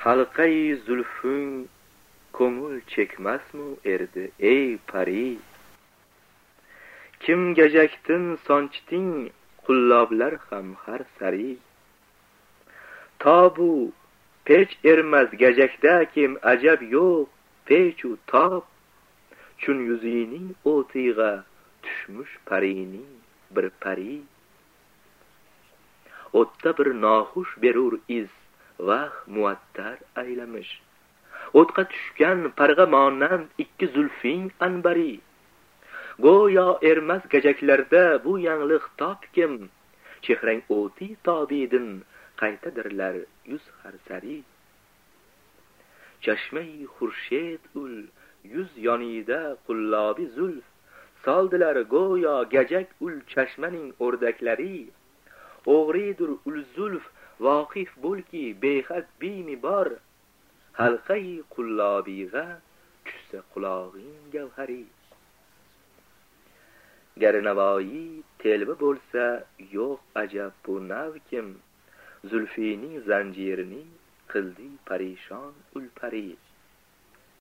halqai zulfing ko'ngil chekmasmi erdi ey pari? Kim gajaktin sonchding qulloblar ham har sari? Tobu pech ermas gajakda kim ajab yo'q pechu tob. Chun yuzining o'tig'a tushmush parining bir pari. O'tda bir noxush berur iz vah muattar aylamish. O'tqa tushgan parg'a monand ikki zulfing anbari. Go'yo ermas gajaklarda bu yangliq topkim. Chehrang o'ti tobidin qaytadirlar yuz harsari. Chashmai xurshed ul yuz yonida qullabi zulf. Soldilar go'yo gajak ul chashmaning o'rdaklari. O'g'ridur ul zulf voqif bo'lki behad bimi bor. Halqai qullobig'a tushsa qulog'ing gavhari. Gar navoiy telba bo'lsa yo'q ajab bu nav kim. Zulfining zanjirining qildi parishon ul pari.